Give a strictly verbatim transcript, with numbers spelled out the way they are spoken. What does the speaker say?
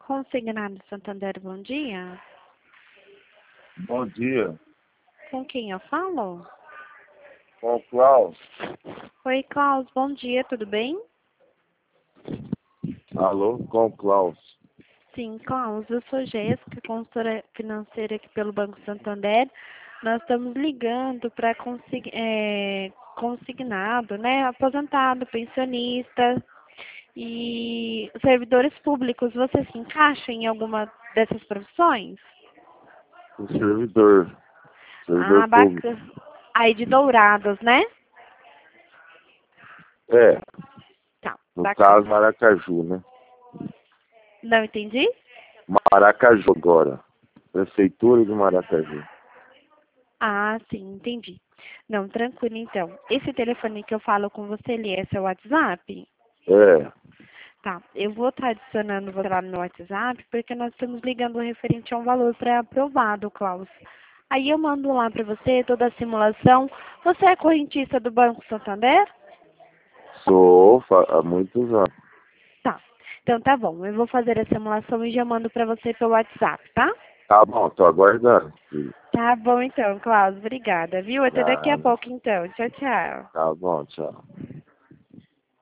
Consignado Santander, bom dia. Bom dia, Com quem eu falo? com o Klaus. Oi, Klaus, bom dia, tudo bem? Alô, com o Klaus. Sim, Klaus, eu sou Jéssica, consultora financeira aqui pelo Banco Santander. Nós estamos ligando para consig é, consignado, né? Aposentado, pensionista e servidores públicos. Você se encaixa em alguma dessas profissões? O servidor, Ah, servidor público. bacana. Aí de Dourados, né? É, Tá, no bacana. caso Maracaju, né? Não entendi? Maracaju agora. Prefeitura de Maracaju. Ah, sim, entendi. Não, tranquilo então. Esse telefone que eu falo com você, ele é seu WhatsApp? É, Tá, eu vou estar adicionando você lá no meu WhatsApp, porque nós estamos ligando referente a um valor pré-aprovado, Klaus. Aí eu mando lá para você toda a simulação. Você é correntista do Banco Santander? sou fa- há muitos anos. Tá. Então tá bom, eu vou fazer a simulação e já mando para você pelo WhatsApp, tá? Tá bom, tô aguardando. Filho. Tá bom então, Klaus, obrigada, viu? Até daqui a Tá, pouco então. Tchau, tchau. tá bom, tchau.